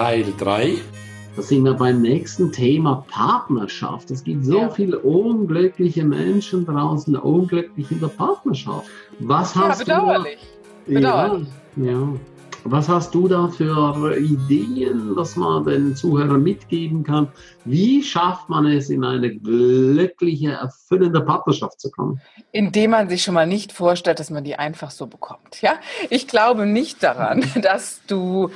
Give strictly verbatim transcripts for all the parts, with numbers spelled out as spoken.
Teil drei. Da sind wir beim nächsten Thema Partnerschaft. Es gibt so ja. viele unglückliche Menschen draußen, unglücklich in der Partnerschaft. Was hast ja, bedauerlich. du? Bedauerlich. Ja, ja. Was hast du da für Ideen, dass man den Zuhörern mitgeben kann? Wie schafft man es, in eine glückliche, erfüllende Partnerschaft zu kommen? Indem man sich schon mal nicht vorstellt, dass man die einfach so bekommt. Ja? Ich glaube nicht daran, dass du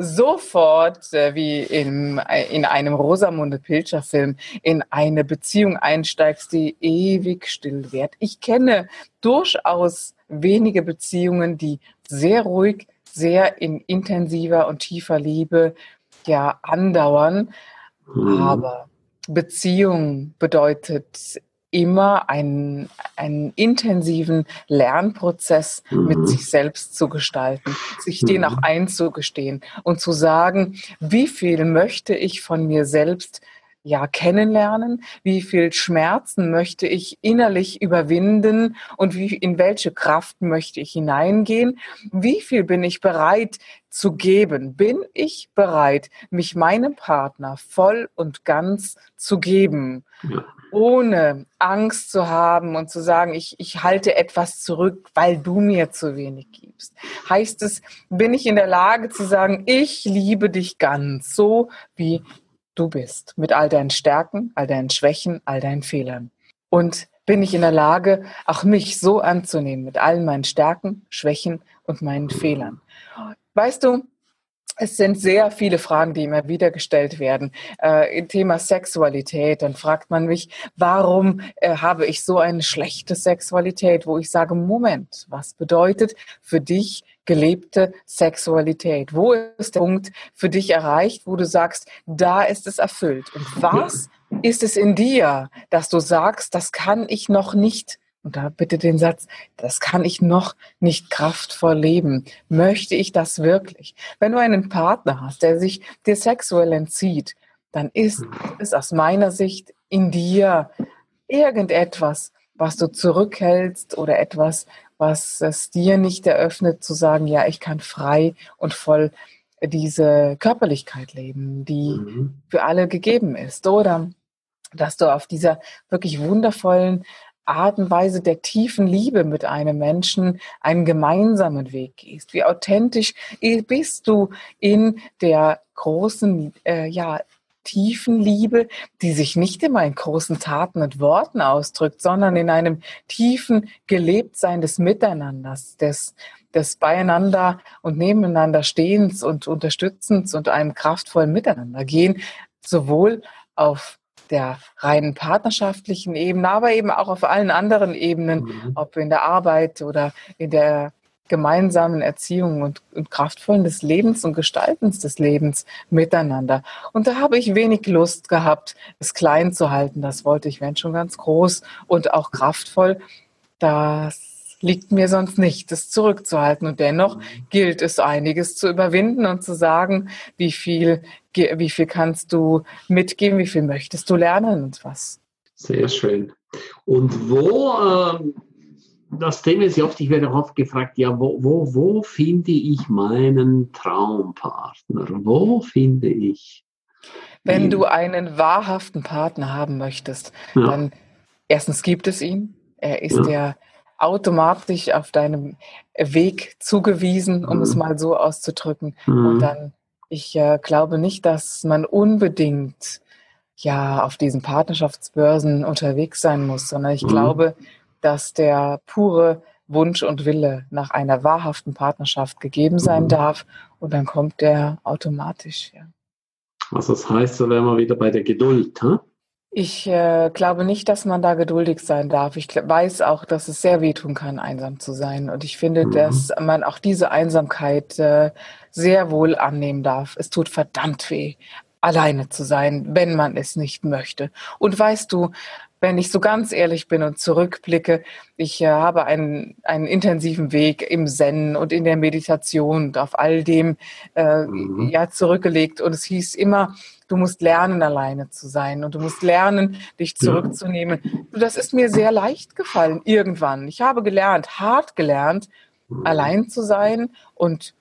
sofort, äh, wie in, in einem Rosamunde Pilcher-Film, in eine Beziehung einsteigst, die ewig still währt. Ich kenne durchaus wenige Beziehungen, die sehr ruhig, sehr in intensiver und tiefer Liebe ja andauern. Mhm. Aber Beziehung bedeutet immer einen, einen intensiven Lernprozess mhm. mit sich selbst zu gestalten, sich mhm. den auch einzugestehen und zu sagen, wie viel möchte ich von mir selbst ja kennenlernen, wie viel Schmerzen möchte ich innerlich überwinden und wie, in welche Kraft möchte ich hineingehen, wie viel bin ich bereit zu geben, bin ich bereit, mich meinem Partner voll und ganz zu geben, ja. ohne Angst zu haben und zu sagen, ich, ich halte etwas zurück, weil du mir zu wenig gibst. Heißt es, bin ich in der Lage zu sagen, ich liebe dich ganz, so wie du bist, mit all deinen Stärken, all deinen Schwächen, all deinen Fehlern. Und bin ich in der Lage, auch mich so anzunehmen, mit allen meinen Stärken, Schwächen und meinen Fehlern. Weißt du, es sind sehr viele Fragen, die immer wieder gestellt werden. Äh, im Thema Sexualität, dann fragt man mich, warum äh, habe ich so eine schlechte Sexualität, wo ich sage, Moment, was bedeutet für dich gelebte Sexualität? Wo ist der Punkt für dich erreicht, wo du sagst, da ist es erfüllt? Und was ist es in dir, dass du sagst, das kann ich noch nicht? Und da bitte den Satz, das kann ich noch nicht kraftvoll leben. Möchte ich das wirklich? Wenn du einen Partner hast, der sich dir sexuell entzieht, dann ist es aus meiner Sicht in dir irgendetwas, was du zurückhältst oder etwas, was es dir nicht eröffnet, zu sagen, ja, ich kann frei und voll diese Körperlichkeit leben, die mhm. für alle gegeben ist. Oder dass du auf dieser wirklich wundervollen Art und Weise der tiefen Liebe mit einem Menschen einen gemeinsamen Weg gehst. Wie authentisch bist du in der großen, äh, ja, tiefen Liebe, die sich nicht immer in großen Taten und Worten ausdrückt, sondern in einem tiefen Gelebtsein des Miteinanders, des, des Beieinander und Nebeneinander Stehens und Unterstützens und einem kraftvollen Miteinander gehen, sowohl auf der reinen partnerschaftlichen Ebene, aber eben auch auf allen anderen Ebenen, mhm. ob in der Arbeit oder in der gemeinsamen Erziehung und, und kraftvollen des Lebens und Gestaltens des Lebens miteinander. Und da habe ich wenig Lust gehabt, es klein zu halten. Das wollte ich, wenn schon ganz groß und auch kraftvoll. Das liegt mir sonst nicht, das zurückzuhalten. Und dennoch gilt es, einiges zu überwinden und zu sagen, wie viel, wie viel kannst du mitgeben, wie viel möchtest du lernen und was. Sehr schön. Und wo, äh, das Thema ist ja oft, ich werde oft gefragt, ja, wo, wo, wo finde ich meinen Traumpartner? Wo finde ich? Wenn du einen wahrhaften Partner haben möchtest, ja. dann erstens gibt es ihn. Er ist ja. der automatisch auf deinem Weg zugewiesen, um mhm. es mal so auszudrücken. Mhm. Und dann, ich äh, glaube nicht, dass man unbedingt ja auf diesen Partnerschaftsbörsen unterwegs sein muss, sondern ich mhm. glaube, dass der pure Wunsch und Wille nach einer wahrhaften Partnerschaft gegeben sein mhm. darf und dann kommt der automatisch. Ja. Also das heißt, da wären wir wieder bei der Geduld, hm? Ich äh, glaube nicht, dass man da geduldig sein darf. Ich weiß auch, dass es sehr wehtun kann, einsam zu sein. Und ich finde, mhm. dass man auch diese Einsamkeit äh, sehr wohl annehmen darf. Es tut verdammt weh, alleine zu sein, wenn man es nicht möchte. Und weißt du, wenn ich so ganz ehrlich bin und zurückblicke, ich äh, habe einen, einen intensiven Weg im Zen und in der Meditation und auf all dem äh, mhm. ja, zurückgelegt. Und es hieß immer, du musst lernen, alleine zu sein und du musst lernen, dich zurückzunehmen. Ja. Das ist mir sehr leicht gefallen irgendwann. Ich habe gelernt, hart gelernt, mhm. allein zu sein und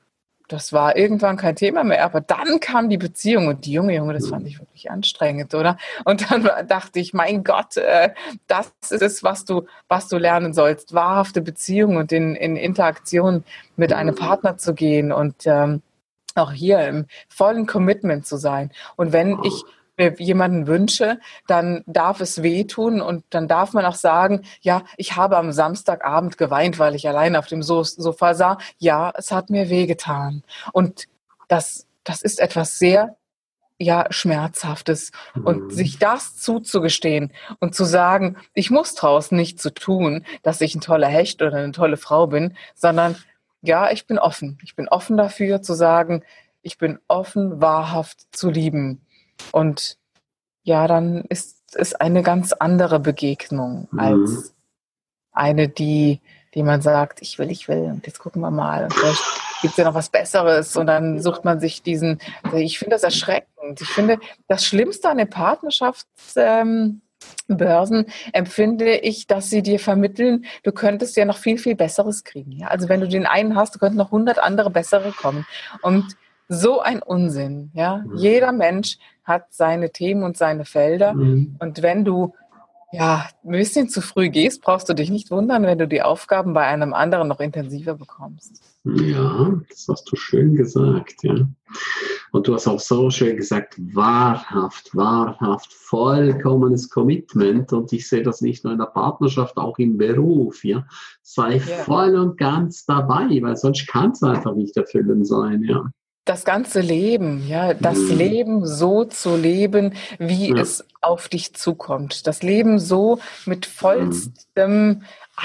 das war irgendwann kein Thema mehr, aber dann kam die Beziehung und die junge Junge, das fand ich wirklich anstrengend, oder? Und dann dachte ich, mein Gott, äh, das ist es, was du, was du lernen sollst, wahrhafte Beziehung und in, in Interaktion mit einem Partner zu gehen und ähm, auch hier im vollen Commitment zu sein. Und wenn ich mir jemanden wünsche, dann darf es wehtun und dann darf man auch sagen, ja, ich habe am Samstagabend geweint, weil ich allein auf dem So- Sofa sah. Ja, es hat mir wehgetan. Und das, das ist etwas sehr, ja, Schmerzhaftes. Und sich das zuzugestehen und zu sagen, ich muss draußen nicht so tun, dass ich ein toller Hecht oder eine tolle Frau bin, sondern ja, ich bin offen. Ich bin offen dafür zu sagen, ich bin offen, wahrhaft zu lieben. Und ja, dann ist es eine ganz andere Begegnung Mhm. als eine, die, die man sagt, ich will, ich will und jetzt gucken wir mal. Und vielleicht gibt es ja noch was Besseres und dann sucht man sich diesen, ich finde das erschreckend. Ich finde, das Schlimmste an den Partnerschaftsbörsen ähm, empfinde ich, dass sie dir vermitteln, du könntest ja noch viel, viel Besseres kriegen. Ja? Also wenn du den einen hast, du könntest noch hundert andere bessere kommen. Und so ein Unsinn. Ja? Jeder Mensch hat seine Themen und seine Felder. Mhm. Und wenn du ja ein bisschen zu früh gehst, brauchst du dich nicht wundern, wenn du die Aufgaben bei einem anderen noch intensiver bekommst. Ja, das hast du schön gesagt, ja. Und du hast auch so schön gesagt, wahrhaft, wahrhaft, vollkommenes Commitment. Und ich sehe das nicht nur in der Partnerschaft, auch im Beruf, ja. Sei Ja. voll und ganz dabei, weil sonst kann es einfach nicht erfüllend sein, ja. Das ganze Leben, ja, das Mhm. Leben so zu leben, wie Ja. es auf dich zukommt. Das Leben so mit vollstem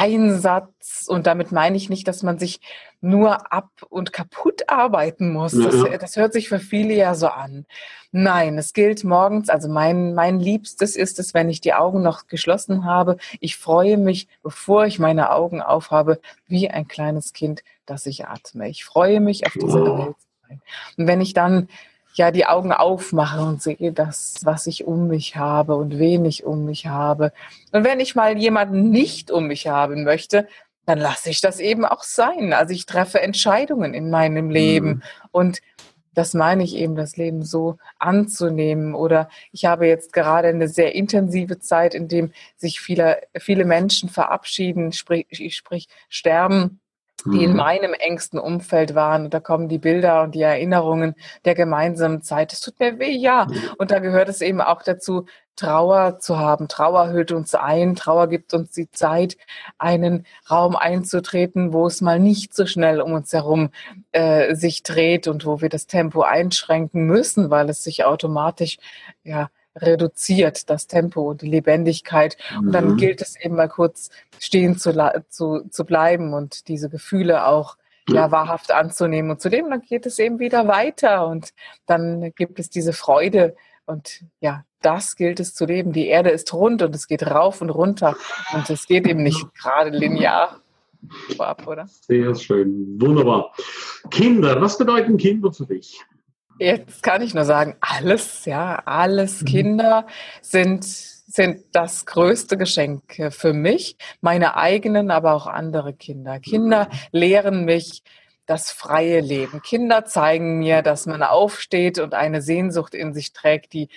Einsatz. Und damit meine ich nicht, dass man sich nur ab und kaputt arbeiten muss. Ja, Das, ja. das hört sich für viele ja so an. Nein, es gilt morgens, also mein, mein Liebstes ist es, wenn ich die Augen noch geschlossen habe. Ich freue mich, bevor ich meine Augen aufhabe, wie ein kleines Kind, das ich atme. Ich freue mich auf diese Oh. Welt. Und wenn ich dann ja die Augen aufmache und sehe das, was ich um mich habe und wen ich um mich habe. Und wenn ich mal jemanden nicht um mich haben möchte, dann lasse ich das eben auch sein. Also ich treffe Entscheidungen in meinem Leben. Mhm. Und das meine ich eben, das Leben so anzunehmen. Oder ich habe jetzt gerade eine sehr intensive Zeit, in dem sich viele, viele Menschen verabschieden, sprich, sprich sterben, die in Mhm. meinem engsten Umfeld waren. Und da kommen die Bilder und die Erinnerungen der gemeinsamen Zeit. Es tut mir weh, ja. Und da gehört es eben auch dazu, Trauer zu haben. Trauer hüllt uns ein. Trauer gibt uns die Zeit, einen Raum einzutreten, wo es mal nicht so schnell um uns herum äh, sich dreht und wo wir das Tempo einschränken müssen, weil es sich automatisch ja reduziert, das Tempo und die Lebendigkeit. Und dann Mhm. gilt es eben mal kurz stehen zu, zu, zu bleiben und diese Gefühle auch ja, wahrhaft anzunehmen und zu dem, dann geht es eben wieder weiter und dann gibt es diese Freude und ja, das gilt es zu leben. Die Erde ist rund und es geht rauf und runter und es geht eben nicht gerade linear vorab, oder? Sehr schön, wunderbar. Kinder, was bedeuten Kinder für dich? Jetzt kann ich nur sagen, alles, ja, alles. Mhm. Kinder sind, sind das größte Geschenk für mich, meine eigenen, aber auch andere Kinder. Kinder lehren mich das freie Leben. Kinder zeigen mir, dass man aufsteht und eine Sehnsucht in sich trägt, die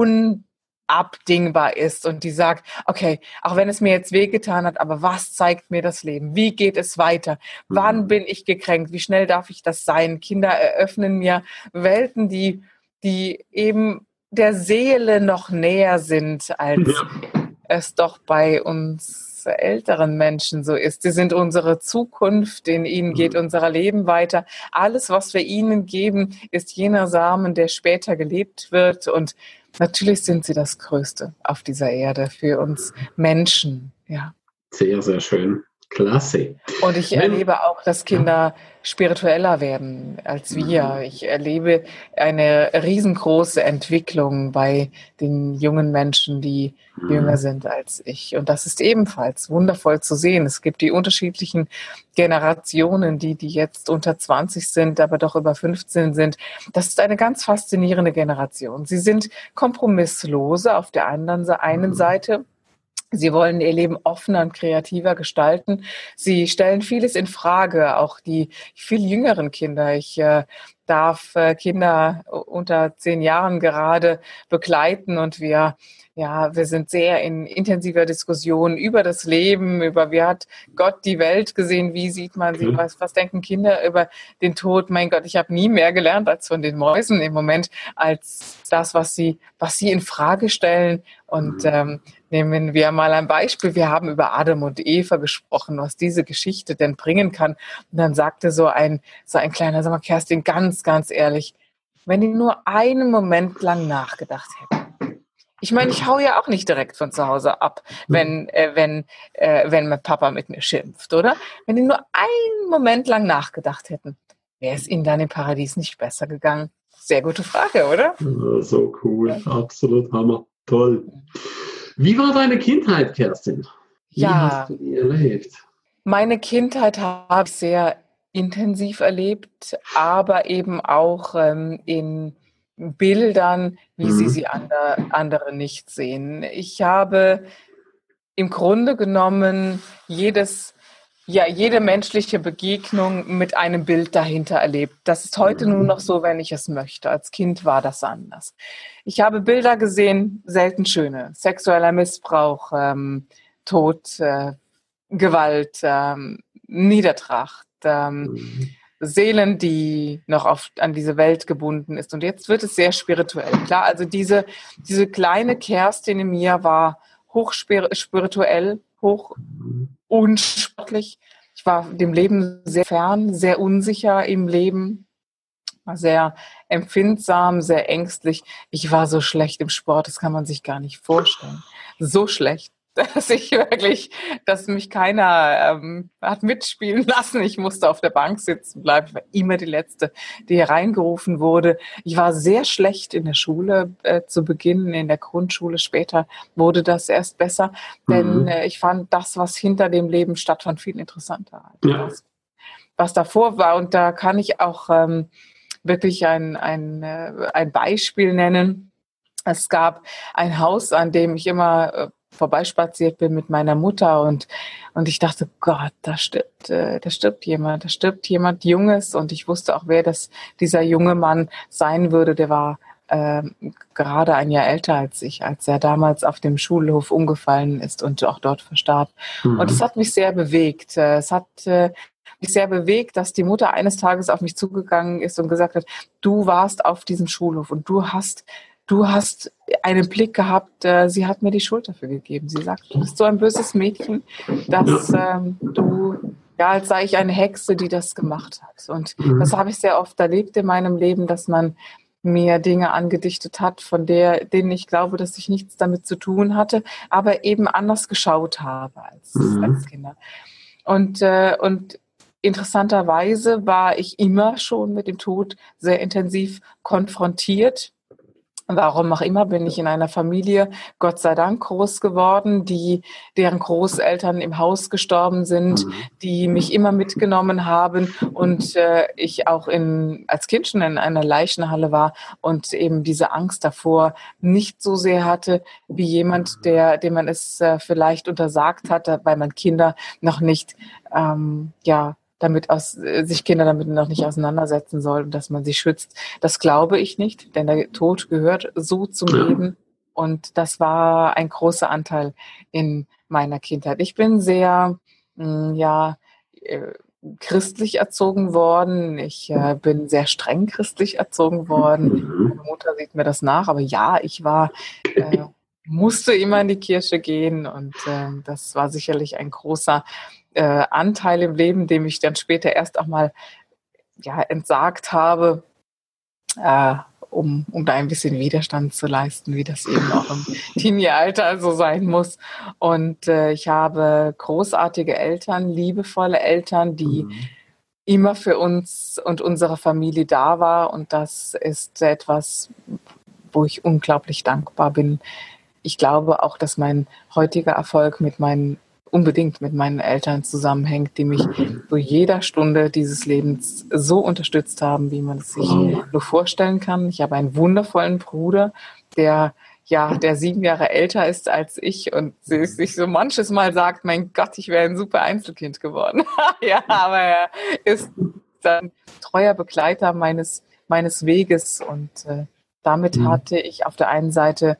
unabdingbar ist und die sagt, okay, auch wenn es mir jetzt wehgetan hat, aber was zeigt mir das Leben? Wie geht es weiter? Wann bin ich gekränkt? Wie schnell darf ich das sein? Kinder eröffnen mir Welten, die, die eben der Seele noch näher sind, als Ja. es doch bei uns älteren Menschen so ist. Sie sind unsere Zukunft, in ihnen geht unser Leben weiter. Alles, was wir ihnen geben, ist jener Samen, der später gelebt wird. Und natürlich sind sie das Größte auf dieser Erde für uns Menschen. Ja. Sehr, sehr schön. Klasse. Und ich Wenn- erlebe auch, dass Kinder spiritueller werden als wir. Ich erlebe eine riesengroße Entwicklung bei den jungen Menschen, die jünger sind als ich. Und das ist ebenfalls wundervoll zu sehen. Es gibt die unterschiedlichen Generationen, die, die jetzt unter zwanzig sind, aber doch über fünfzehn sind. Das ist eine ganz faszinierende Generation. Sie sind kompromisslose auf der anderen einen Seite. Sie wollen ihr Leben offener und kreativer gestalten. Sie stellen vieles in Frage, auch die viel jüngeren Kinder. Ich äh, darf äh, Kinder unter zehn Jahren gerade begleiten und wir, ja, wir sind sehr in intensiver Diskussion über das Leben, über wie hat Gott die Welt gesehen, wie sieht man sie, was, was denken Kinder über den Tod. Mein Gott, ich habe nie mehr gelernt als von den Mäusen im Moment, als das, was sie, was sie in Frage stellen. Und ähm, nehmen wir mal ein Beispiel. Wir haben über Adam und Eva gesprochen, was diese Geschichte denn bringen kann. Und dann sagte so ein, so ein kleiner, sag mal, Kerstin, ganz, ganz ehrlich, wenn die nur einen Moment lang nachgedacht hätten. Ich meine, ich hau ja auch nicht direkt von zu Hause ab, wenn, äh, wenn, äh, wenn mein Papa mit mir schimpft, oder? Wenn die nur einen Moment lang nachgedacht hätten, wäre es ihnen dann im Paradies nicht besser gegangen? Sehr gute Frage, oder? Ja, so cool, ja. Absolut Hammer, toll. Wie war deine Kindheit, Kerstin? Wie ja, hast du die erlebt? Meine Kindheit habe ich sehr intensiv erlebt, aber eben auch ähm, in Bildern, wie mhm. sie sie ander, andere nicht sehen. Ich habe im Grunde genommen jedes, ja, jede menschliche Begegnung mit einem Bild dahinter erlebt. Das ist heute mhm. nur noch so, wenn ich es möchte. Als Kind war das anders. Ich habe Bilder gesehen, selten schöne, sexueller Missbrauch, ähm, Tod, äh, Gewalt, ähm, Niedertracht, ähm, mhm. Seelen, die noch auf, an diese Welt gebunden ist. Und jetzt wird es sehr spirituell. Klar, also diese, diese kleine Kerstin in mir war hochspirituell, hoch unsportlich. Ich war dem Leben sehr fern, sehr unsicher im Leben, war sehr empfindsam, sehr ängstlich. Ich war so schlecht im Sport, das kann man sich gar nicht vorstellen. So schlecht, dass ich wirklich, dass mich keiner ähm, hat mitspielen lassen. Ich musste auf der Bank sitzen bleiben. Ich war immer die Letzte, die hier reingerufen wurde. Ich war sehr schlecht in der Schule äh, zu Beginn, in der Grundschule. Später wurde das erst besser, denn äh, ich fand das, was hinter dem Leben stattfand, viel interessanter als ja. das, was davor war. Und da kann ich auch ähm, wirklich ein, ein, äh, ein Beispiel nennen. Es gab ein Haus, an dem ich immer äh, vorbeispaziert bin mit meiner Mutter und, und ich dachte, Gott, da stirbt, äh, da stirbt jemand, da stirbt jemand Junges und ich wusste auch, wer das, dieser junge Mann sein würde, der war äh, gerade ein Jahr älter als ich, als er damals auf dem Schulhof umgefallen ist und auch dort verstarb. Mhm. Und es hat mich sehr bewegt. Es hat äh, mich sehr bewegt, dass die Mutter eines Tages auf mich zugegangen ist und gesagt hat, du warst auf diesem Schulhof und du hast Du hast einen Blick gehabt, äh, sie hat mir die Schuld dafür gegeben. Sie sagt, du bist so ein böses Mädchen, dass ähm, du, ja, als sei ich eine Hexe, die das gemacht hat. Und mhm. das habe ich sehr oft erlebt in meinem Leben, dass man mir Dinge angedichtet hat, von der, denen ich glaube, dass ich nichts damit zu tun hatte, aber eben anders geschaut habe als, mhm. als Kinder. Und, äh, und interessanterweise war ich immer schon mit dem Tod sehr intensiv konfrontiert. Warum auch immer bin ich in einer Familie, Gott sei Dank, groß geworden, die, deren Großeltern im Haus gestorben sind, die mich immer mitgenommen haben und äh, ich auch in, als Kind schon in einer Leichenhalle war und eben diese Angst davor nicht so sehr hatte wie jemand, der, dem man es äh, vielleicht untersagt hatte, weil man Kinder noch nicht, ähm, ja, damit aus, sich Kinder damit noch nicht auseinandersetzen soll und dass man sie schützt. Das glaube ich nicht, denn der Tod gehört so zum Leben und das war ein großer Anteil in meiner Kindheit. Ich bin sehr, mh, ja, äh, christlich erzogen worden. Ich äh, bin sehr streng christlich erzogen worden. Meine Mutter sieht mir das nach, aber ja, ich war, äh, musste immer in die Kirche gehen und äh, das war sicherlich ein großer Äh, Anteil im Leben, dem ich dann später erst auch mal ja, entsagt habe, äh, um, um da ein bisschen Widerstand zu leisten, wie das eben auch im Teenie-Alter so sein muss. Und äh, ich habe großartige Eltern, liebevolle Eltern, die mhm. immer für uns und unsere Familie da war. Und das ist etwas, wo ich unglaublich dankbar bin. Ich glaube auch, dass mein heutiger Erfolg mit meinen unbedingt mit meinen Eltern zusammenhängt, die mich zu jeder Stunde dieses Lebens so unterstützt haben, wie man es sich nur vorstellen kann. Ich habe einen wundervollen Bruder, der ja, der sieben Jahre älter ist als ich und sie sich so manches Mal sagt, mein Gott, ich wäre ein super Einzelkind geworden. Ja, aber er ist ein treuer Begleiter meines, meines Weges und äh, damit Mhm. hatte ich auf der einen Seite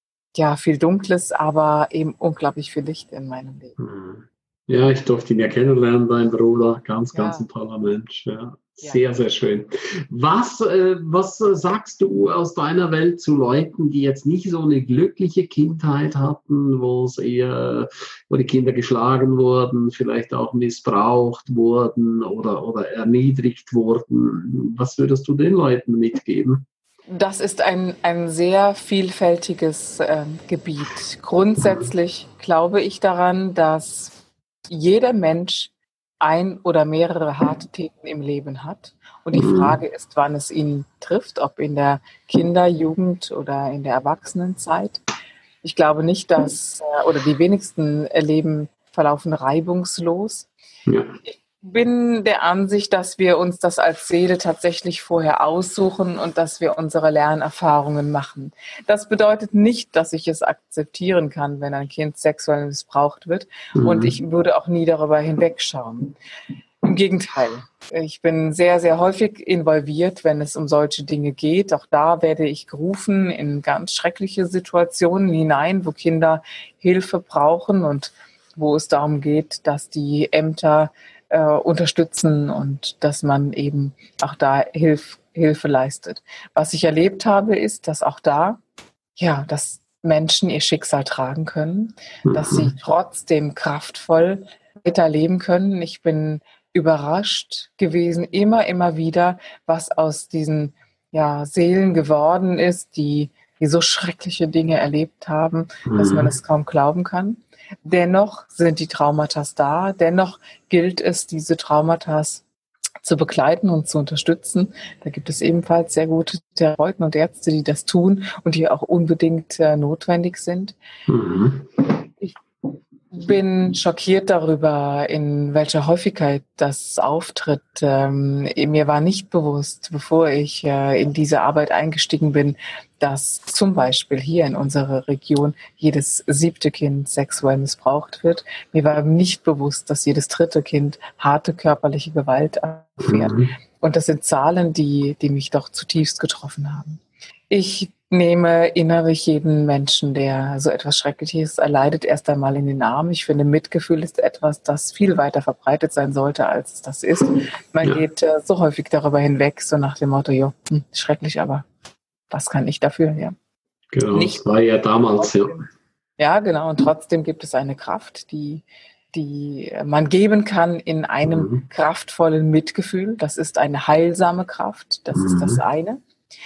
ja viel Dunkles, aber eben unglaublich viel Licht in meinem Leben. Mhm. Ja, ich durfte ihn ja kennenlernen, dein Bruder. Ganz, ganz Ja, ein toller Mensch. Ja. ja. Sehr, sehr schön. Was, äh, was äh, sagst du aus deiner Welt zu Leuten, die jetzt nicht so eine glückliche Kindheit hatten, wo es eher, wo die Kinder geschlagen wurden, vielleicht auch missbraucht wurden oder, oder erniedrigt wurden? Was würdest du den Leuten mitgeben? Das ist ein, ein sehr vielfältiges ähm, Gebiet. Grundsätzlich glaube ich daran, dass jeder Mensch ein oder mehrere harte Themen im Leben hat. Und die Mhm. Frage ist, wann es ihn trifft, ob in der Kinder-, Jugend- oder in der Erwachsenenzeit. Ich glaube nicht, dass, äh, oder die wenigsten Leben verlaufen reibungslos. Ja. Ich bin der Ansicht, dass wir uns das als Seele tatsächlich vorher aussuchen und dass wir unsere Lernerfahrungen machen. Das bedeutet nicht, dass ich es akzeptieren kann, wenn ein Kind sexuell missbraucht wird. Und Mhm. ich würde auch nie darüber hinwegschauen. Im Gegenteil. Ich bin sehr, sehr häufig involviert, wenn es um solche Dinge geht. Auch da werde ich gerufen in ganz schreckliche Situationen hinein, wo Kinder Hilfe brauchen und wo es darum geht, dass die Ämter äh, unterstützen und dass man eben auch da Hilf, Hilfe leistet. Was ich erlebt habe, ist, dass auch da, ja, dass Menschen ihr Schicksal tragen können, dass sie Mhm. trotzdem kraftvoll weiterleben können. Ich bin überrascht gewesen, immer, immer wieder, was aus diesen ja, Seelen geworden ist, die, die so schreckliche Dinge erlebt haben, dass man Mhm. es kaum glauben kann. Dennoch sind die Traumata da, dennoch gilt es, diese Traumata zu begleiten und zu unterstützen. Da gibt es ebenfalls sehr gute Therapeuten und Ärzte, die das tun und die auch unbedingt äh, notwendig sind. Mhm. Ich bin schockiert darüber, in welcher Häufigkeit das auftritt. Ähm, mir war nicht bewusst, bevor ich äh, in diese Arbeit eingestiegen bin, dass zum Beispiel hier in unserer Region jedes siebte Kind sexuell missbraucht wird. Mir war nicht bewusst, dass jedes dritte Kind harte körperliche Gewalt erfährt. Mhm. Und das sind Zahlen, die, die mich doch zutiefst getroffen haben. Ich nehme innerlich jeden Menschen, der so etwas Schreckliches erleidet, erst einmal in den Arm. Ich finde, Mitgefühl ist etwas, das viel weiter verbreitet sein sollte, als es das ist. Man Ja, geht äh, so häufig darüber hinweg, so nach dem Motto, jo, hm, schrecklich, aber was kann ich dafür? Ja. genau. Nicht. Das war ja damals, ja. Ja, genau. Und trotzdem gibt es eine Kraft, die, die man geben kann in einem Mhm. kraftvollen Mitgefühl. Das ist eine heilsame Kraft. Das ist das Mhm. eine.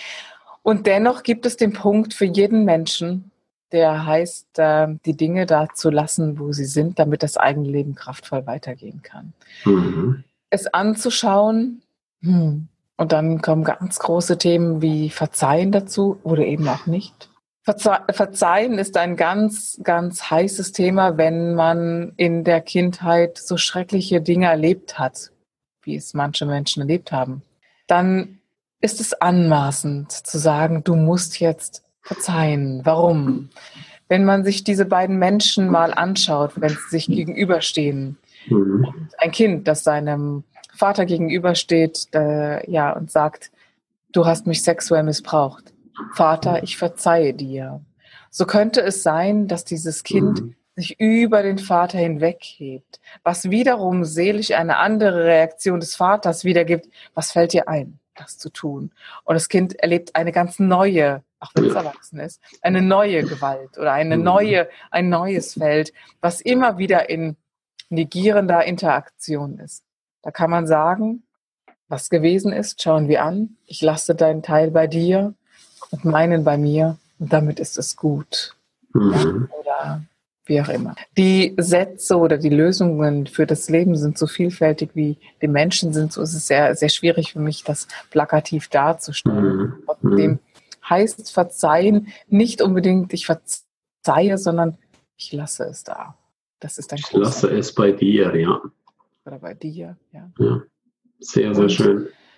Und dennoch gibt es den Punkt für jeden Menschen, der heißt, äh, die Dinge da zu lassen, wo sie sind, damit das eigene Leben kraftvoll weitergehen kann. Mhm. Es anzuschauen, hm, und dann kommen ganz große Themen wie Verzeihen dazu oder eben auch nicht. Verze Verzeihen ist ein ganz, ganz heißes Thema, wenn man in der Kindheit so schreckliche Dinge erlebt hat, wie es manche Menschen erlebt haben. Dann ist es anmaßend zu sagen, du musst jetzt verzeihen. Warum? Wenn man sich diese beiden Menschen mal anschaut, wenn sie sich gegenüberstehen, Mhm. ein Kind, das seinem Vater gegenübersteht, äh, ja, und sagt, du hast mich sexuell missbraucht. Vater, ich verzeihe dir. So könnte es sein, dass dieses Kind Mhm. sich über den Vater hinweghebt, was wiederum seelisch eine andere Reaktion des Vaters wiedergibt. Was fällt dir ein, das zu tun? Und das Kind erlebt eine ganz neue, auch wenn es Ja. erwachsen ist, eine neue Gewalt oder eine Mhm. neue, ein neues Feld, was immer wieder in negierender Interaktion ist. Da kann man sagen, was gewesen ist, schauen wir an. Ich lasse deinen Teil bei dir und meinen bei mir und damit ist es gut. Ja? Mhm. Oder wie auch immer. Die Sätze oder die Lösungen für das Leben sind so vielfältig wie die Menschen sind. So ist es sehr, sehr schwierig für mich, das plakativ darzustellen. Mhm. Trotzdem heißt Verzeihen nicht unbedingt, ich verzeihe, sondern ich lasse es da. Das ist ein Ich großer lasse es bei dir, ja. oder bei dir. Ja. Ja. Sehr, sehr Und schön.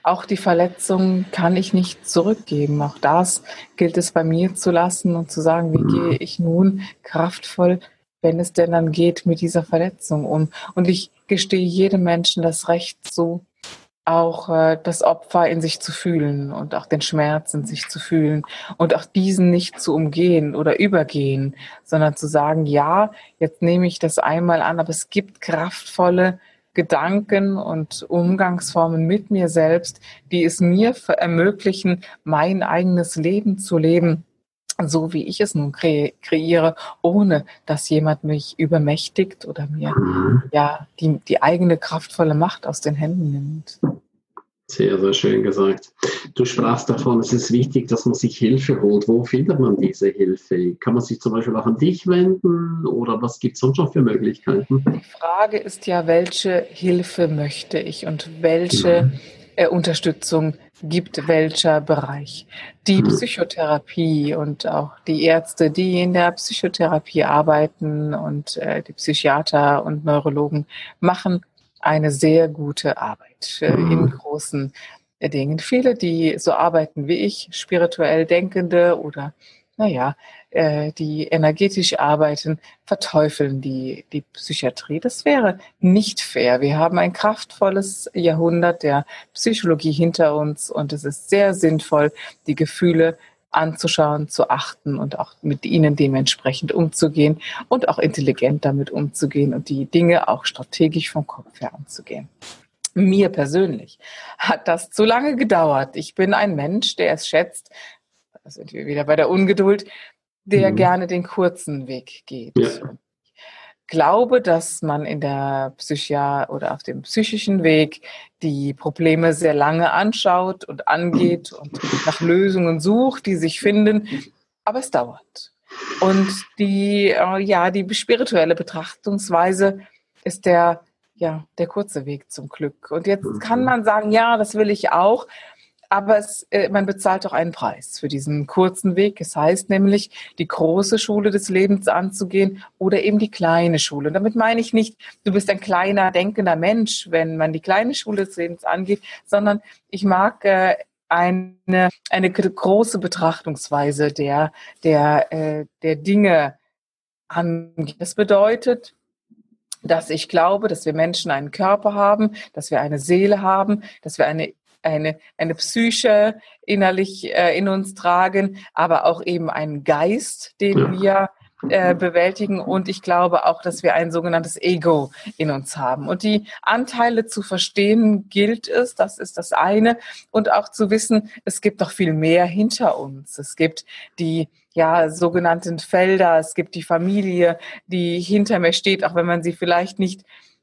auch die Verletzung kann ich nicht zurückgeben. Auch das gilt es bei mir zu lassen und zu sagen, wie gehe ich nun kraftvoll, wenn es denn dann geht, mit dieser Verletzung um. Und ich gestehe jedem Menschen das Recht zu, auch äh, das Opfer in sich zu fühlen und auch den Schmerz in sich zu fühlen und auch diesen nicht zu umgehen oder übergehen, sondern zu sagen, ja, jetzt nehme ich das einmal an, aber es gibt kraftvolle Gedanken und Umgangsformen mit mir selbst, die es mir ermöglichen, mein eigenes Leben zu leben, so wie ich es nun kre- kreiere, ohne dass jemand mich übermächtigt oder mir Mhm. ja die, die eigene kraftvolle Macht aus den Händen nimmt. Sehr, sehr schön gesagt. Du sprachst davon, es ist wichtig, dass man sich Hilfe holt. Wo findet man diese Hilfe? Kann man sich zum Beispiel auch an dich wenden oder was gibt es sonst noch für Möglichkeiten? Die Frage ist ja, welche Hilfe möchte ich und welche Mhm. äh, Unterstützung gibt welcher Bereich. Die Mhm. Psychotherapie und auch die Ärzte, die in der Psychotherapie arbeiten und äh, die Psychiater und Neurologen machen eine sehr gute Arbeit äh, in Mhm. großen äh, Dingen. Viele, die so arbeiten wie ich, spirituell Denkende oder naja, äh, die energetisch arbeiten, verteufeln die, die Psychiatrie. Das wäre nicht fair. Wir haben ein kraftvolles Jahrhundert der Psychologie hinter uns und es ist sehr sinnvoll, die Gefühle anzuschauen, zu achten und auch mit ihnen dementsprechend umzugehen und auch intelligent damit umzugehen und die Dinge auch strategisch vom Kopf her anzugehen. Mir persönlich hat das zu lange gedauert. Ich bin ein Mensch, der es schätzt, da sind wir wieder bei der Ungeduld, der Mhm. gerne den kurzen Weg geht. Ja. Und ich glaube, dass man in der Psychia oder auf dem psychischen Weg die Probleme sehr lange anschaut und angeht und nach Lösungen sucht, die sich finden, aber es dauert. Und die, äh, ja, die spirituelle Betrachtungsweise ist der, ja, der kurze Weg zum Glück. Und jetzt kann Mhm. man sagen, ja, das will ich auch. Aber es, äh, man bezahlt auch einen Preis für diesen kurzen Weg. Es heißt nämlich, die große Schule des Lebens anzugehen oder eben die kleine Schule. Und damit meine ich nicht, du bist ein kleiner, denkender Mensch, wenn man die kleine Schule des Lebens angeht, sondern ich mag äh, eine, eine große Betrachtungsweise der, der, äh, der Dinge angehen. Das bedeutet, dass ich glaube, dass wir Menschen einen Körper haben, dass wir eine Seele haben, dass wir eine eine, eine Psyche innerlich äh, in uns tragen, aber auch eben einen Geist, den wir äh, bewältigen. Und ich glaube auch, dass wir ein sogenanntes Ego in uns haben. Und die Anteile zu verstehen gilt es, das ist das eine. Und auch zu wissen, es gibt noch viel mehr hinter uns. Es gibt die ja, sogenannten Felder, es gibt die Familie, die hinter mir steht, auch wenn man sie vielleicht nicht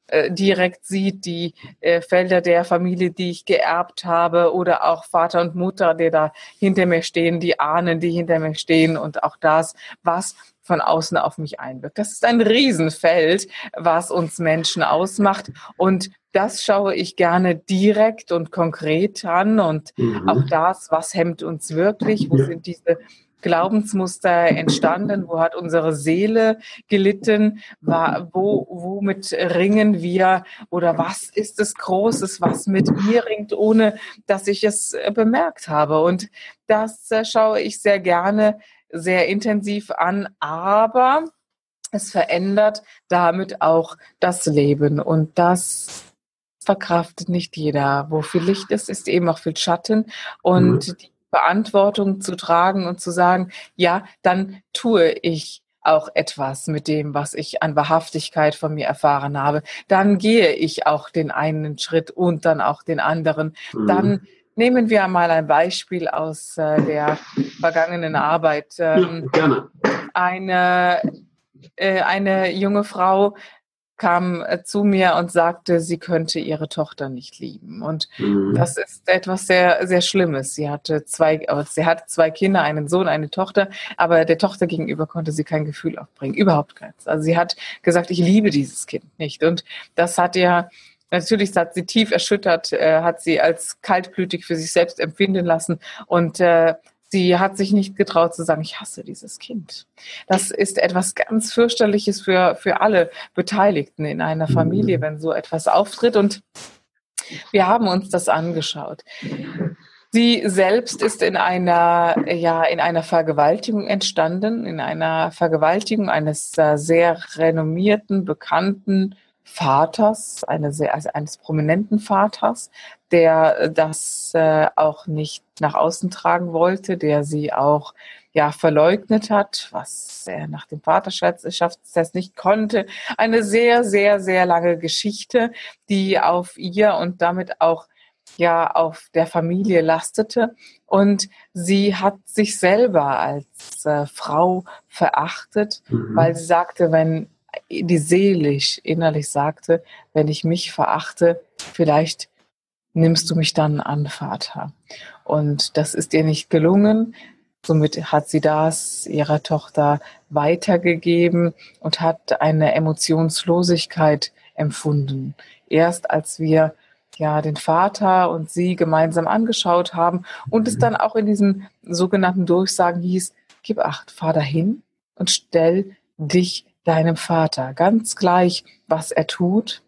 direkt sieht, die äh, Felder der Familie, die ich geerbt habe oder auch Vater und Mutter, die da hinter mir stehen, die Ahnen, die hinter mir stehen und auch das, was von außen auf mich einwirkt. Das ist ein Riesenfeld, was uns Menschen ausmacht und das schaue ich gerne direkt und konkret an und Mhm. auch das, was hemmt uns wirklich, wo Ja. sind diese Glaubensmuster entstanden, wo hat unsere Seele gelitten, war, wo, womit ringen wir oder was ist es Großes, was mit mir ringt, ohne dass ich es bemerkt habe. Und das äh, schaue ich sehr gerne, sehr intensiv an, aber es verändert damit auch das Leben und das verkraftet nicht jeder. Wo viel Licht ist, ist eben auch viel Schatten und Mhm. die Verantwortung zu tragen und zu sagen, ja, dann tue ich auch etwas mit dem, was ich an Wahrhaftigkeit von mir erfahren habe. Dann gehe ich auch den einen Schritt und dann auch den anderen. Mhm. Dann nehmen wir mal ein Beispiel aus äh, der vergangenen Arbeit. Ähm, Ja, gerne. eine, äh, eine junge Frau kam äh, zu mir und sagte, sie könnte ihre Tochter nicht lieben. Und Mhm. das ist etwas sehr, sehr Schlimmes. Sie hatte zwei, sie hatte zwei Kinder, einen Sohn, eine Tochter, aber der Tochter gegenüber konnte sie kein Gefühl aufbringen, überhaupt keins. Also sie hat gesagt, ich liebe dieses Kind nicht. Und das hat ihr natürlich, das hat sie tief erschüttert, äh, hat sie als kaltblütig für sich selbst empfinden lassen und äh, sie hat sich nicht getraut zu sagen, ich hasse dieses Kind. Das ist etwas ganz fürchterliches für, für alle Beteiligten in einer Familie, wenn so etwas auftritt. Und Wir haben uns das angeschaut. Sie selbst ist in einer, ja, in einer Vergewaltigung entstanden, in einer Vergewaltigung eines äh, sehr renommierten, bekannten Vaters, eine sehr, also eines prominenten Vaters, der äh, das äh, auch nicht nach außen tragen wollte, der sie auch ja verleugnet hat, was er nach dem Vaterschaftstest nicht konnte. Eine sehr, sehr, sehr lange Geschichte, die auf ihr und damit auch ja auf der Familie lastete, und sie hat sich selber als äh, Frau verachtet, Mhm. weil sie sagte, wenn die seelisch, innerlich sagte, wenn ich mich verachte, vielleicht nimmst du mich dann an, Vater. Und das ist ihr nicht gelungen. Somit hat sie das ihrer Tochter weitergegeben und hat eine Emotionslosigkeit empfunden. Erst als wir ja den Vater und sie gemeinsam angeschaut haben und es dann auch in diesen sogenannten Durchsagen hieß, gib Acht, fahr dahin und stell dich deinem Vater. Ganz gleich, was er tut,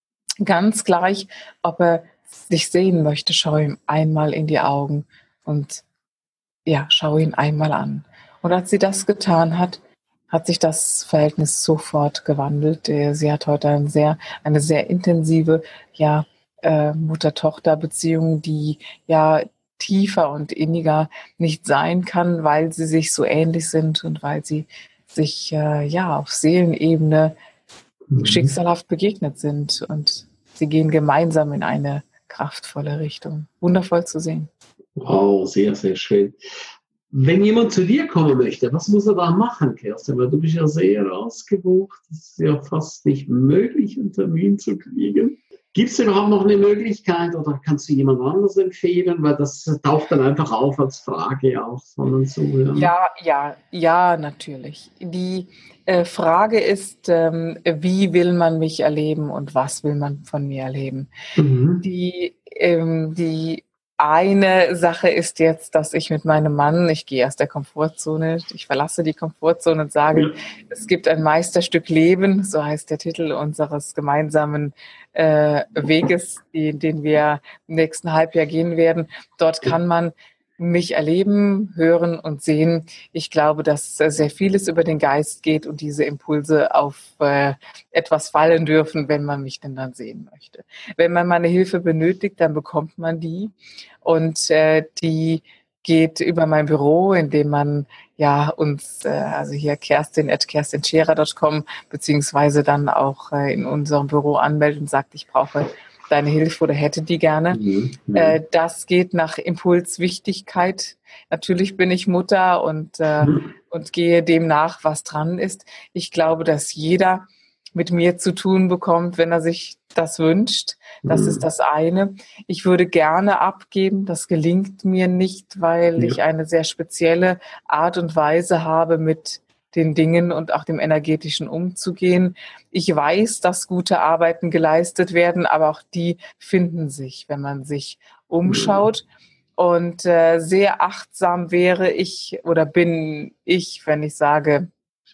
ganz gleich, ob er dich sehen möchte, schau ihm einmal in die Augen und ja, schau ihn einmal an. Und als sie das getan hat, hat sich das Verhältnis sofort gewandelt. Sie hat heute eine sehr, eine sehr intensive, ja, äh, Mutter-Tochter-Beziehung, die ja tiefer und inniger nicht sein kann, weil sie sich so ähnlich sind und weil sie sich äh, ja auf Seelenebene Mhm. schicksalhaft begegnet sind, und sie gehen gemeinsam in eine kraftvolle Richtung. Wundervoll zu sehen. Wow, sehr, sehr schön. Wenn jemand zu dir kommen möchte, was muss er da machen, Kerstin? Weil du bist ja sehr ausgebucht. Es ist ja fast nicht möglich, einen Termin zu kriegen. Gibt es überhaupt noch eine Möglichkeit oder kannst du jemand anderes empfehlen? Weil das taucht dann einfach auf als Frage auch von den Zuhörern. Ja, ja, ja, natürlich. Die äh, Frage ist, ähm, wie will man mich erleben und was will man von mir erleben? Mhm. Die, ähm, die eine Sache ist jetzt, dass ich mit meinem Mann, ich gehe aus der Komfortzone, ich verlasse die Komfortzone und sage, Ja. es gibt ein Meisterstück Leben, so heißt der Titel unseres gemeinsamen äh, Weges, den, den wir im nächsten Halbjahr gehen werden. Dort kann man mich erleben, hören und sehen. Ich glaube, dass sehr vieles über den Geist geht und diese Impulse auf äh, etwas fallen dürfen, wenn man mich denn dann sehen möchte. Wenn man meine Hilfe benötigt, dann bekommt man die, und äh, die geht über mein Büro, indem man ja uns, äh, also hier kerstin at kerstinscherer punkt com, beziehungsweise dann auch äh, in unserem Büro anmeldet und sagt, ich brauche deine Hilfe oder hätte die gerne. Mhm. Äh, das geht nach Impulswichtigkeit. Natürlich bin ich Mutter und, äh, Mhm. und gehe dem nach, was dran ist. Ich glaube, dass jeder mit mir zu tun bekommt, wenn er sich das wünscht. Das Mhm. ist das eine. Ich würde gerne abgeben. Das gelingt mir nicht, weil Ja. ich eine sehr spezielle Art und Weise habe, mit den Dingen und auch dem energetischen umzugehen. Ich weiß, dass gute Arbeiten geleistet werden, aber auch die finden sich, wenn man sich umschaut. Und äh, sehr achtsam wäre ich oder bin ich, wenn ich sage,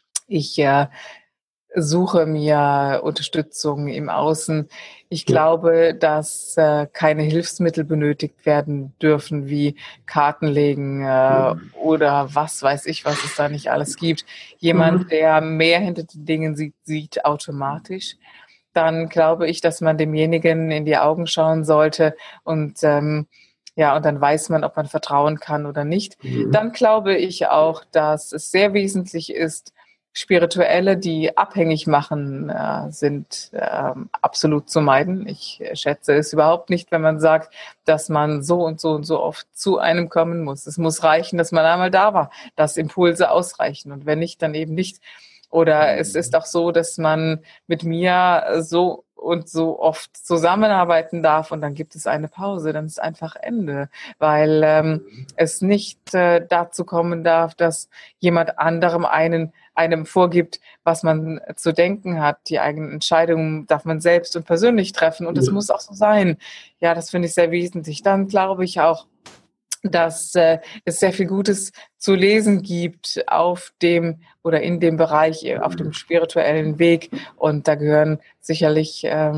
ich äh, suche mir Unterstützung im Außen. Ich Ja. glaube, dass äh, keine Hilfsmittel benötigt werden dürfen, wie Kartenlegen äh, oder was weiß ich, was es da nicht alles gibt. Jemand, der mehr hinter den Dingen sieht, sieht automatisch. Dann glaube ich, dass man demjenigen in die Augen schauen sollte und ähm, ja, und dann weiß man, ob man vertrauen kann oder nicht. Mhm. Dann glaube ich auch, dass es sehr wesentlich ist, Spirituelle, die abhängig machen, äh, sind äh, absolut zu meiden. Ich schätze es überhaupt nicht, wenn man sagt, dass man so und so und so oft zu einem kommen muss. Es muss reichen, dass man einmal da war, dass Impulse ausreichen, und wenn nicht, dann eben nicht. Oder es ist auch so, dass man mit mir so und so oft zusammenarbeiten darf und dann gibt es eine Pause, dann ist einfach Ende, weil ähm, es nicht äh, dazu kommen darf, dass jemand anderem einen einem vorgibt, was man zu denken hat. Die eigenen Entscheidungen darf man selbst und persönlich treffen, und das Ja. muss auch so sein. Ja, das finde ich sehr wesentlich. Dann glaube ich auch, dass äh, es sehr viel Gutes zu lesen gibt auf dem oder in dem Bereich, auf dem spirituellen Weg. Und da gehören sicherlich ähm,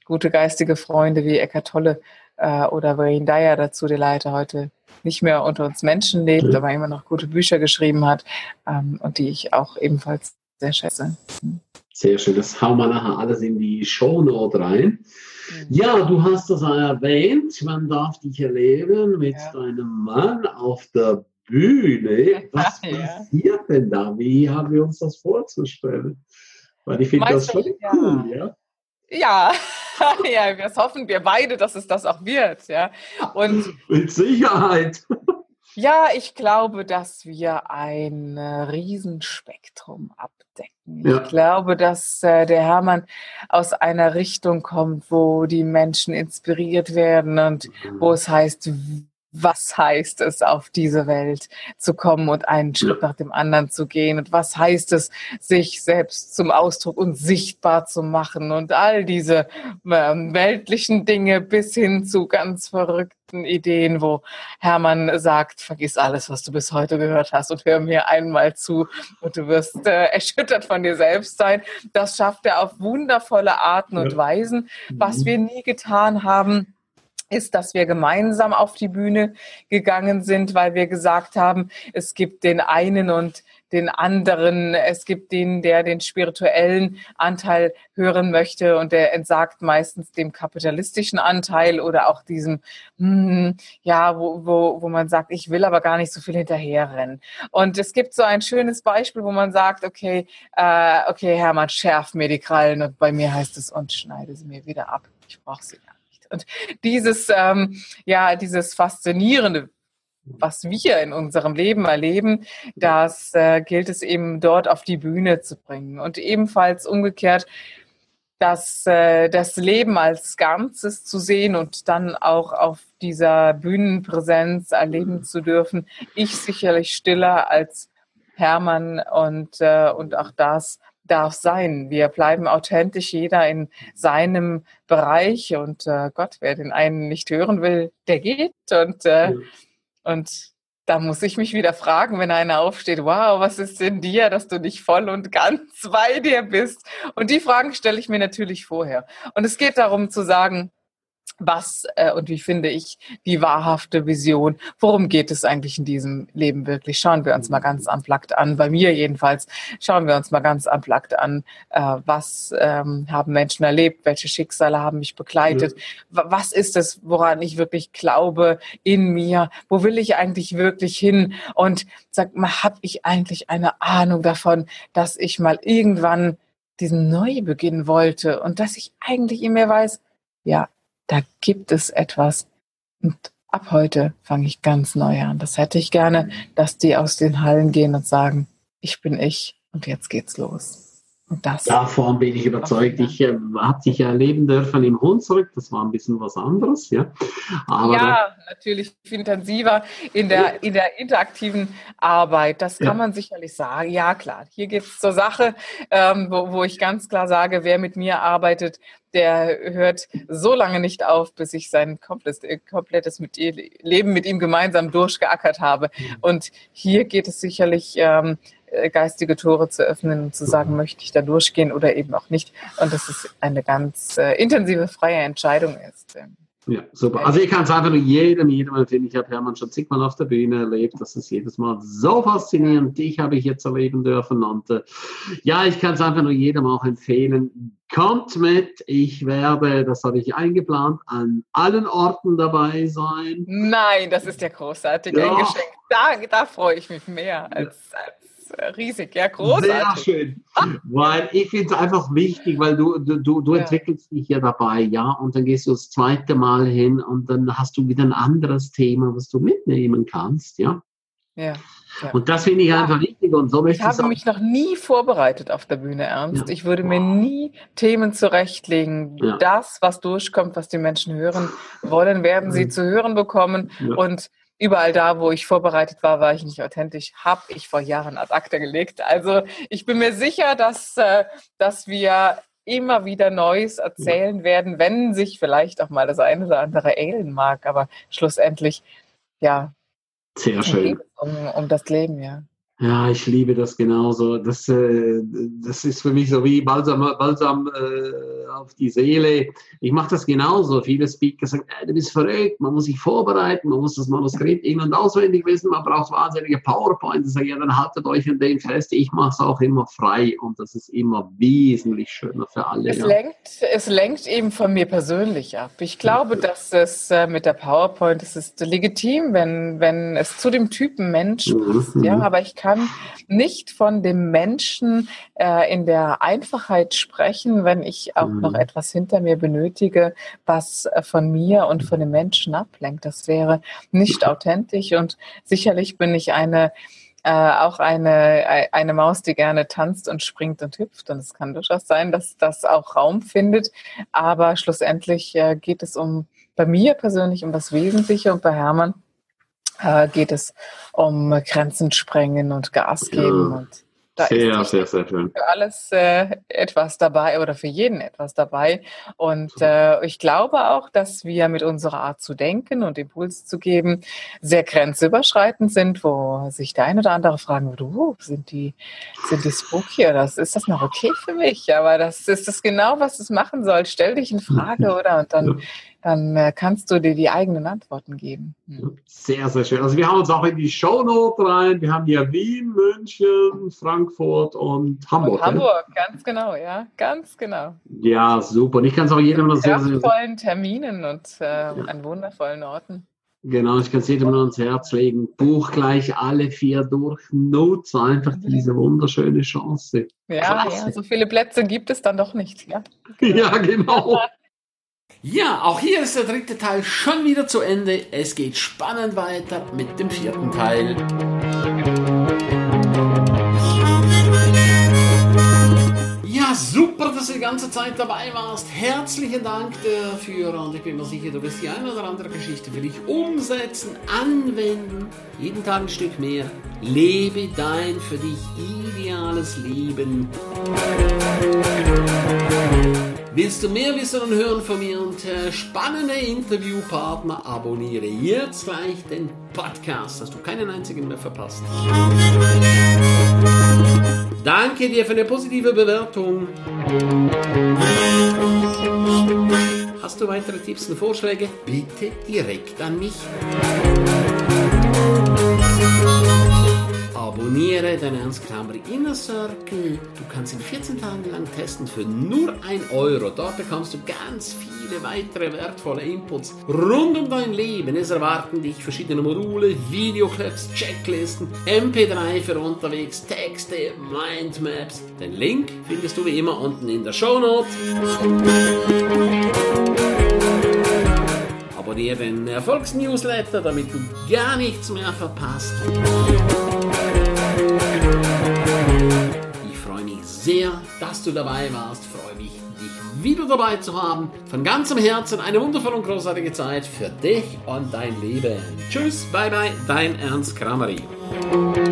gute geistige Freunde wie Eckhart Tolle äh, oder Wayne Dyer dazu, der leider heute nicht mehr unter uns Menschen lebt, aber immer noch gute Bücher geschrieben hat ähm, und die ich auch ebenfalls sehr schätze. Sehr schön, das hauen wir nachher alles in die Shownote rein. Ja, du hast das erwähnt, man darf dich erleben mit ja. deinem Mann auf der Bühne. Was ja. passiert denn da? Wie haben wir uns das vorzustellen? Weil ich finde das schon ja. cool, ja? Ja, ja, wir hoffen wir beide, dass es das auch wird, ja. Und mit Sicherheit. Ja, ich glaube, dass wir ein äh, Riesenspektrum abdecken. Ja. Ich glaube, dass äh, der Hermann aus einer Richtung kommt, wo die Menschen inspiriert werden und wo es heißt, was heißt es, auf diese Welt zu kommen und einen Schritt nach dem anderen zu gehen? Und was heißt es, sich selbst zum Ausdruck und sichtbar zu machen? Und all diese ähm, weltlichen Dinge bis hin zu ganz verrückten Ideen, wo Hermann sagt, vergiss alles, was du bis heute gehört hast und hör mir einmal zu und du wirst äh, erschüttert von dir selbst sein. Das schafft er auf wundervolle Arten und Weisen. Was wir nie getan haben, ist, dass wir gemeinsam auf die Bühne gegangen sind, weil wir gesagt haben, es gibt den einen und den anderen, es gibt den, der den spirituellen Anteil hören möchte und der entsagt meistens dem kapitalistischen Anteil oder auch diesem, hm, ja, wo, wo, wo man sagt, ich will aber gar nicht so viel hinterherrennen. Und es gibt so ein schönes Beispiel, wo man sagt, okay, äh, okay, Hermann, schärf mir die Krallen und bei mir heißt es, und schneide sie mir wieder ab. Ich brauche sie gar nicht. Und dieses, ähm, ja, dieses Faszinierende, was wir in unserem Leben erleben, das äh, gilt es eben dort auf die Bühne zu bringen. Und ebenfalls umgekehrt, dass äh, das Leben als Ganzes zu sehen und dann auch auf dieser Bühnenpräsenz erleben zu dürfen. Ich sicherlich stiller als Hermann und, äh, und auch das darf sein. Wir bleiben authentisch, jeder in seinem Bereich und äh, Gott, wer den einen nicht hören will, der geht und, äh, ja. und da muss ich mich wieder fragen, wenn einer aufsteht, wow, was ist in dir, dass du nicht voll und ganz bei dir bist? Und die Fragen stelle ich mir natürlich vorher. Und es geht darum zu sagen, was äh, und wie finde ich die wahrhafte Vision? Worum geht es eigentlich in diesem Leben wirklich? Schauen wir uns mal ganz unplugged an, bei mir jedenfalls, schauen wir uns mal ganz unplugged an, äh, was ähm, haben Menschen erlebt, welche Schicksale haben mich begleitet, ja. Was ist es, woran ich wirklich glaube in mir, wo will ich eigentlich wirklich hin und sag mal, habe ich eigentlich eine Ahnung davon, dass ich mal irgendwann diesen Neubeginn wollte und dass ich eigentlich in mir weiß, ja, da gibt es etwas und ab heute fange ich ganz neu an. Das hätte ich gerne, dass die aus den Hallen gehen und sagen, ich bin ich und jetzt geht's los. Und das Davon bin ich überzeugt. Ich äh, habe dich erleben dürfen im Hunsrück, das war ein bisschen was anderes. Ja, Aber ja natürlich viel intensiver in der, in der interaktiven Arbeit. Das kann ja. man sicherlich sagen. Ja klar, hier geht es zur Sache, ähm, wo, wo ich ganz klar sage, wer mit mir arbeitet, der hört so lange nicht auf, bis ich sein komplettes, komplettes mit ihr, Leben mit ihm gemeinsam durchgeackert habe. Mhm. Und hier geht es sicherlich ähm, geistige Tore zu öffnen und zu sagen, möchte ich da durchgehen oder eben auch nicht. Und dass es eine ganz äh, intensive, freie Entscheidung ist. Ja, super. Also ich kann es einfach nur jedem, jedem empfehlen. Ich habe Hermann schon zigmal auf der Bühne erlebt. Das ist jedes Mal so faszinierend. Dich habe ich jetzt erleben dürfen. Und äh, ja, ich kann es einfach nur jedem auch empfehlen. Kommt mit. Ich werde, das habe ich eingeplant, an allen Orten dabei sein. Nein, das ist ja großartig. Ja. Ein Geschenk. Da, da freue ich mich mehr als, als riesig, ja, großartig. Sehr schön, weil ich finde es einfach wichtig, weil du, du, du ja. entwickelst dich ja dabei, ja, und dann gehst du das zweite Mal hin und dann hast du wieder ein anderes Thema, was du mitnehmen kannst, ja. Ja. Ja. Und das finde ich ja. einfach wichtig. Und so ich habe mich noch nie vorbereitet auf der Bühne, Ernst. Ja. Ich würde mir nie Themen zurechtlegen. Ja. Das, was durchkommt, was die Menschen hören wollen, werden sie zu hören bekommen. Ja. Und überall da, wo ich vorbereitet war, war ich nicht authentisch. Habe ich vor Jahren ad acta gelegt. Also ich bin mir sicher, dass, dass wir immer wieder Neues erzählen ja. werden, wenn sich vielleicht auch mal das eine oder andere ähneln mag. Aber schlussendlich, ja, sehr schön. Um, um das Leben, ja. Ja, ich liebe das genauso. Das, äh, das ist für mich so wie Balsam, Balsam äh, auf die Seele. Ich mache das genauso. Viele Speaker sagen, äh, du bist verrückt, man muss sich vorbereiten, man muss das Manuskript in- und auswendig wissen, man braucht wahnsinnige PowerPoint. Ich sage, ja, dann haltet euch an dem fest. Ich mache es auch immer frei und das ist immer wesentlich schöner für alle. Es, Ja. lenkt, es lenkt eben von mir persönlich ab. Ich glaube, dass es äh, mit der PowerPoint, es ist legitim, wenn, wenn es zu dem Typen Mensch passt. Mhm. Ja, aber ich kann nicht von dem Menschen äh, in der Einfachheit sprechen, wenn ich auch Mhm. noch etwas hinter mir benötige, was äh, von mir und von dem Menschen ablenkt. Das wäre nicht authentisch und sicherlich bin ich eine Äh, auch eine, eine Maus, die gerne tanzt und springt und hüpft. Und es kann durchaus sein, dass das auch Raum findet. Aber schlussendlich äh, geht es um, bei mir persönlich um das Wesentliche und bei Hermann äh, geht es um Grenzen sprengen und Gas geben. Ja. Und da Sehr, ist sehr, sehr schön. für alles äh, etwas dabei oder für jeden etwas dabei. Und äh, ich glaube auch, dass wir mit unserer Art zu denken und Impulse zu geben sehr grenzüberschreitend sind, wo sich der ein oder andere fragen würde, uh, sind die, sind die spooky oder ist das noch okay für mich? Aber das ist das genau, was es machen soll. Stell dich in Frage, oder? Und dann, Ja. dann äh, kannst du dir die eigenen Antworten geben. Hm. Sehr, sehr schön. Also wir haben uns auch in die Shownote rein. Wir haben ja Wien, München, Frankfurt und Hamburg. Und Hamburg, ja? Ganz genau, ja, ganz genau. Ja, super. Und ich kann es auch jedem nur sehr, sehr, Kraftvollen Terminen und äh, an wundervollen Orten. genau, ich kann es jedem nur ans Herz legen. Buch gleich alle vier durch. Nutze einfach diese wunderschöne Chance. Ja, Klasse. ja, so viele Plätze gibt es dann doch nicht. Ja, Ja, genau. Ja, auch hier ist der dritte Teil schon wieder zu Ende. Es geht spannend weiter mit dem vierten Teil. Ja, super, dass du die ganze Zeit dabei warst. Herzlichen Dank dafür und ich bin mir sicher, du wirst die eine oder andere Geschichte für dich umsetzen, anwenden. Jeden Tag ein Stück mehr. Lebe dein für dich ideales Leben. Willst du mehr wissen und hören von mir und äh, spannende Interviewpartner, abonniere jetzt gleich den Podcast, dass du keinen einzigen mehr verpasst. Danke dir für eine positive Bewertung. Hast du weitere Tipps und Vorschläge? Bitte direkt an mich. Abonniere den Ernst Kramer Inner Circle. Du kannst ihn vierzehn Tage lang testen für nur ein Euro. Dort bekommst du ganz viele weitere wertvolle Inputs rund um dein Leben. Es erwarten dich verschiedene Module, Videoclips, Checklisten, M P drei für unterwegs, Texte, Mindmaps. Den Link findest du wie immer unten in der Shownote. Abonniere den Erfolgsnewsletter, damit du gar nichts mehr verpasst. Ich freue mich sehr, dass du dabei warst. Freue mich, dich wieder dabei zu haben. Von ganzem Herzen eine wundervolle und großartige Zeit für dich und dein Leben. Tschüss, bye bye, dein Ernst Krameri.